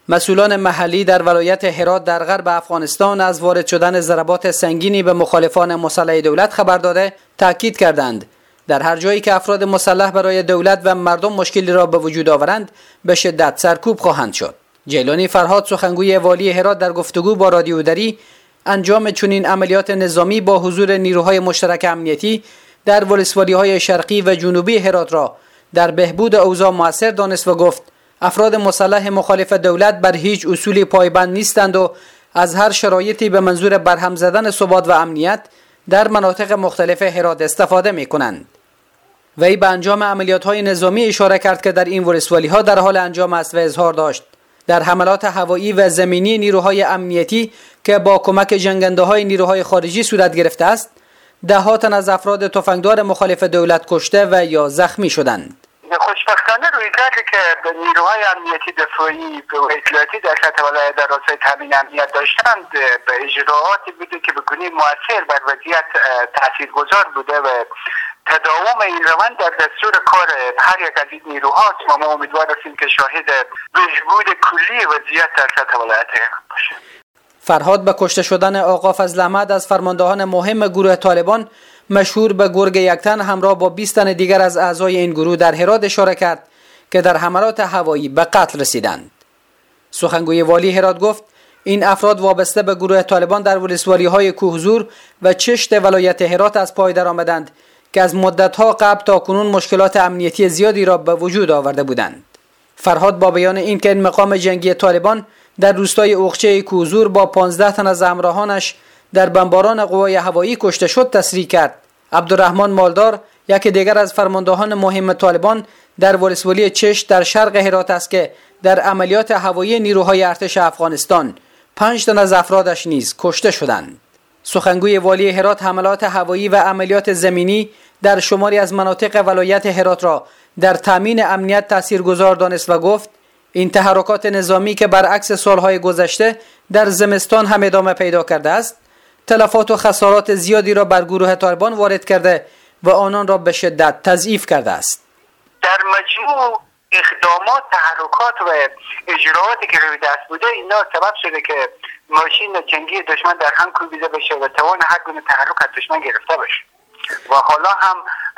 مسئولان محلی در ولایت هرات در غرب افغانستان از وارد شدن ضربات سنگینی به مخالفان مسلح دولت خبر داده تاکید کردند در هر جایی که افراد مسلح برای دولت و مردم مشکلی را به وجود آورند به شدت سرکوب خواهند شد. جیلانی فرهاد سخنگوی والی هرات در گفتگو با رادیو دری انجام چنین عملیات نظامی با حضور نیروهای مشترک امنیتی در ولسوالی‌های شرقی و جنوبی هرات را در بهبود اوضاع مؤثر دانست و گفت افراد مسلح مخالف دولت بر هیچ اصولی پایبند نیستند و از هر شرایطی به منظور برهم زدن ثبات و امنیت در مناطق مختلف هرات استفاده می‌کنند. وی به انجام عملیات‌های نظامی اشاره کرد که در این ولسوالی‌ها در حال انجام است و اظهار داشت در حملات هوایی و زمینی نیروهای امنیتی که با کمک جنگنده‌های نیروهای خارجی صورت گرفته است، ده‌ها تن از افراد تفنگدار مخالف دولت کشته و یا زخمی شدند. خوشبختانه رویکردی که نیروهای امنیتی دفاعی و اطلاعاتی در سطح ولایت در راستای تامین امنیت داشتند به اجراعاتی بوده که به گونه مؤثر بر وضعیت تاثیرگذار بوده و تداوم این روند در دستور کار هر یک از این نیروهاست و ما امیدوار هستیم که شاهد بهبود کلی وضعیت در سطح ولایت باشه. فرهاد به کشته شدن آقا فضل احمد از فرماندهان مهم گروه طالبان مشهور به گرگ یکتن همراه با 20 تن دیگر از اعضای این گروه در هرات اشاره کرد که در حملات هوایی به قتل رسیدند. سخنگوی والی هرات گفت این افراد وابسته به گروه طالبان در ولسوالی‌های کوهزور و چشت ولایت هرات از پای درآمدند که از مدت‌ها قبل تا کنون مشکلات امنیتی زیادی را به وجود آورده بودند. فرهاد با بیان این که این مقام جنگی طالبان در روستای اوقچه کوهزور با 15 تن از همراهانش در بمباران قوای هوایی کشته شد تصریح کرد. عبدالرحمن مالدار یکی دیگر از فرماندهان مهم طالبان در ولسوالی چشت در شرق هرات است که در عملیات هوایی نیروهای ارتش افغانستان 5 تن از افرادش نیز کشته شدند. سخنگوی والی هرات حملات هوایی و عملیات زمینی در شماری از مناطق ولایت هرات را در تامین امنیت تاثیرگذار دانست و گفت این تحرکات نظامی که برعکس سالهای گذشته در زمستان هم ادامه پیدا کرده است، تلفات و خسارات زیادی را بر گروه طالبان وارد کرده و آنان را به شدت تضعیف کرده است. در مجموع اقدامات، تحرکات و اجراعاتی که روی دست بوده اینا سبب شده که ماشین جنگی دشمن در هم کوبیده بشه و توان هر گونه تحرک از دشمن گرفته بشه و حالا هم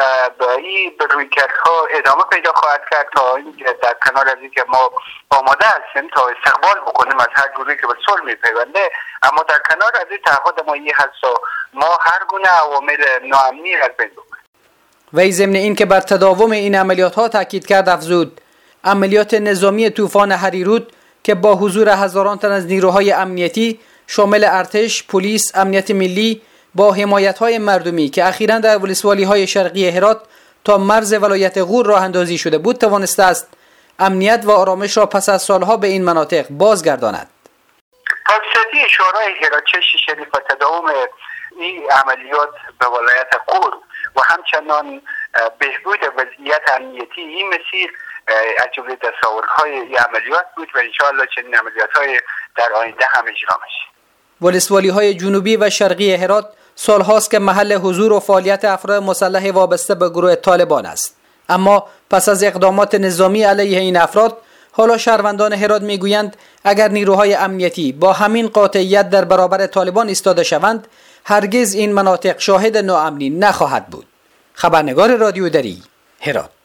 به رویکردها ادامه پیدا خواهد کرد تا اینکه در کنار از اینکه ما آماده هستیم تا استقبال بکنیم از هر گروهی که به صلح میپیونده، اما در کنار از این تعهد ما این هست و ما هر گونه عوامل ناامنی را از بین ببریم. وی ضمن این که بر تداوم این عملیات ها تاکید کرد افزود عملیات نظامی طوفان هریرود که با حضور هزاران تن از نیروهای امنیتی شامل ارتش، پلیس، امنیت ملی با حمایت‌های مردمی که اخیراً در ولسوالی‌های شرقی هرات تا مرز ولایت غور راه اندازی شده بود توانسته است امنیت و آرامش را پس از سالها به این مناطق بازگرداند. توسعه شورای هرات شریف و تداوم این عملیات به ولایت غور و همچنان بهبود وضعیت امنیتی این مسیر از جمله دستاوردهای این عملیات بود و انشاءالله چنین عملیات‌های در آینده هم اجرا میشه. ولسوالی‌های جنوبی و شرقی هرات سالهاست که محل حضور و فعالیت افراد مسلح وابسته به گروه طالبان است. اما پس از اقدامات نظامی علیه این افراد، حالا شهروندان هرات میگویند اگر نیروهای امنیتی با همین قاطعیت در برابر طالبان ایستاده شوند، هرگز این مناطق شاهد ناامنی نخواهد بود. خبرنگار رادیو دری، هرات.